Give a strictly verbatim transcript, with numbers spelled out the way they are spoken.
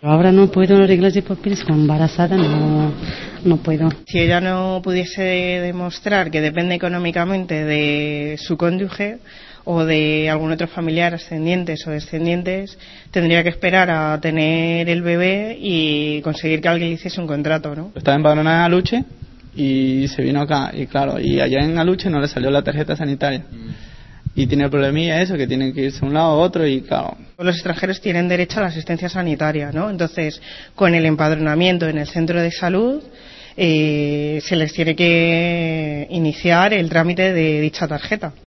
Ahora no puedo arreglar de papeles, con embarazada no, no puedo. Si ella no pudiese demostrar que depende económicamente de su cónyuge o de algún otro familiar, ascendientes o descendientes, tendría que esperar a tener el bebé y conseguir que alguien le hiciese un contrato, ¿no? Estaba empadronada en Aluche y se vino acá, y claro, y allá en Aluche no le salió la tarjeta sanitaria. Y tiene problemilla eso, que tienen que irse a un lado a otro y claro. Los extranjeros tienen derecho a la asistencia sanitaria, ¿no? Entonces, con el empadronamiento en el centro de salud, eh, se les tiene que iniciar el trámite de dicha tarjeta.